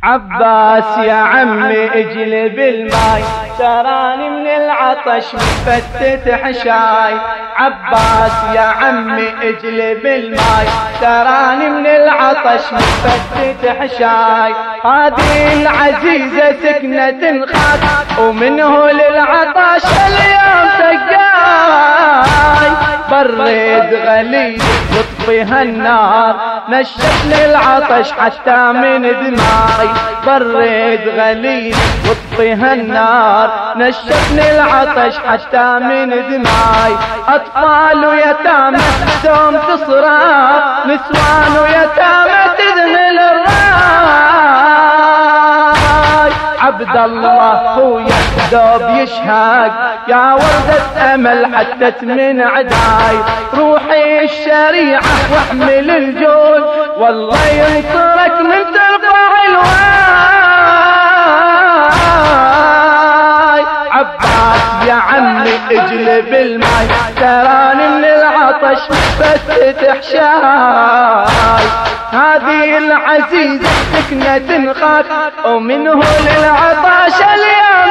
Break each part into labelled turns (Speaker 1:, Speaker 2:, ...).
Speaker 1: عباس يا عمي اجلب الماي، تراني من العطش مفتت حشاي. عباس يا عمي اجلب الماي، تراني من العطش مفتت حشاي. هذه العزيزة سكنة خاك، ومنه للعطش اليوم سقاي. برد غليل واطفيها النار، نشفني العطش حتى من دماغي. برد غليل واطفيها النار، نشفني العطش حتى من دماغي. اطفال ويتامى دوم تصرخ، نسوان ويتامى تذهل الراي. عبد الله خويا دوب يشهق، يا وردة امل حتت من عداي. روحي الشريعة واحمل الجود، والله ينصرك من ترفع الواي. عباس يا عمي اجلب الماي، تراني من العطش فتت حشاي. هذه العزيزة سكنة خاك، ومنه للعطش اليوم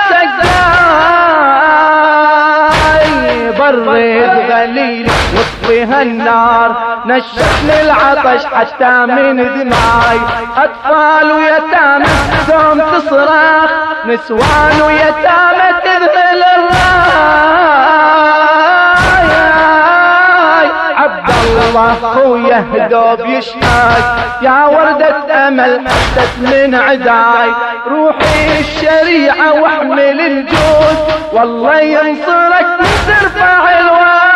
Speaker 1: سقاي. برد غليل واطفيها النار، نشفني العطش حتى من دماي. اطفال ويتامى دوم تصرخ، نسوان ويتامى تذهل الراي. عبد الله خويا دوب يشهق، يا وردة امل حتت من عداي. روحي الشريعة واحمل الجود، والله ينصرك من ترفع الواي.